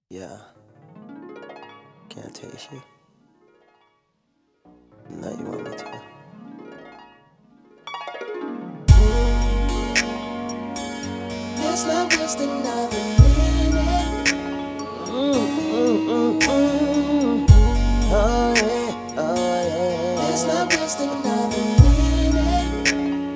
Yeah, can't taste you. No, you want me to. Let's not waste another minute. Oh yeah, oh yeah. Let's not waste another minute.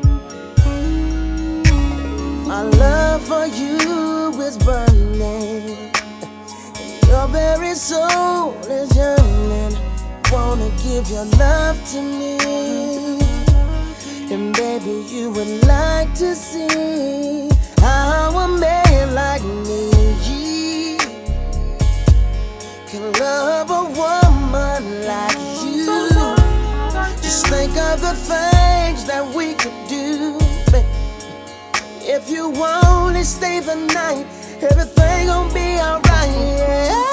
My love for you is burning. Your very soul is yearning. Wanna give your love to me. And baby, you would like to see how a man like me can love a woman like you. Just think of the things that we could do, baby. If you only stay the night, everything gon' be alright. Yeah.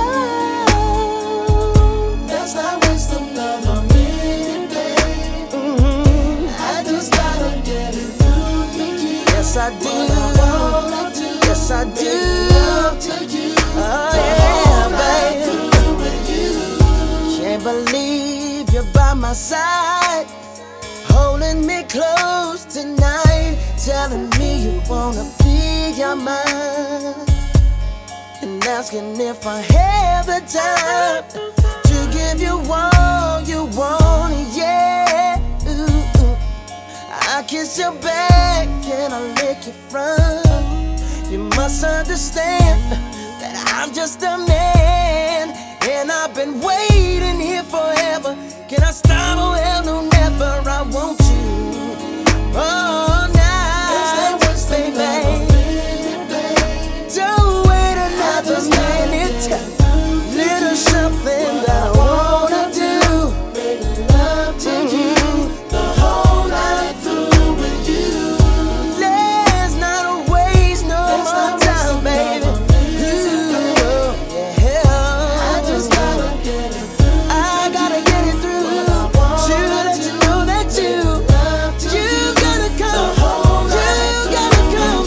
Let's not waste another minute, babe. I just gotta get it through to you. Yes, I do. What I wanna do, Yes, I do. love to you. Oh The yeah, whole night baby. through with you. Can't believe you're by my side, holding me close tonight, telling me you wanna be your mind, and asking if I have the time to give you all you want. Yeah, ooh. I kiss your back and I lick your front. You must understand that I'm just a man, and I've been waiting here forever. Can I stop? Oh hell no, never. I want you. Oh, now, baby. Don't wait another minute. Little something that I wanna do. Make love to you the whole night through with you. Let's not waste no more time, baby. Ooh, yeah. I just gotta get it through. I gotta get it through to let you know that you gotta come, you gotta come,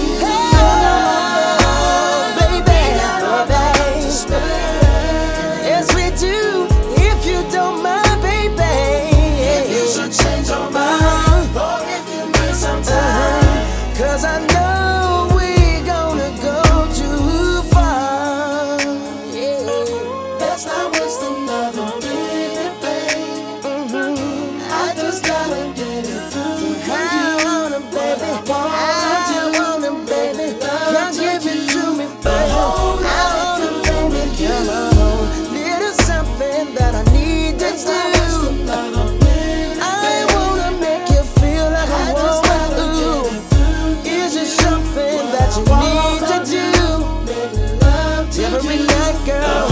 hey, baby. Yes, we do. If you don't mind, baby. If you should change your mind, or if you need some time. 'Cause I know we're gonna go too far. Yeah. Let's not waste another minute, babe. I just gotta get it through. I want 'em, baby. I want 'em, baby. Come give it to me, baby. I want 'em, baby. Come on. Little something that I need to Let's not waste do. another minute, I wanna make you feel like I I just want gotta to. get it through. Is it something that you need to do Make love to every you night, girl?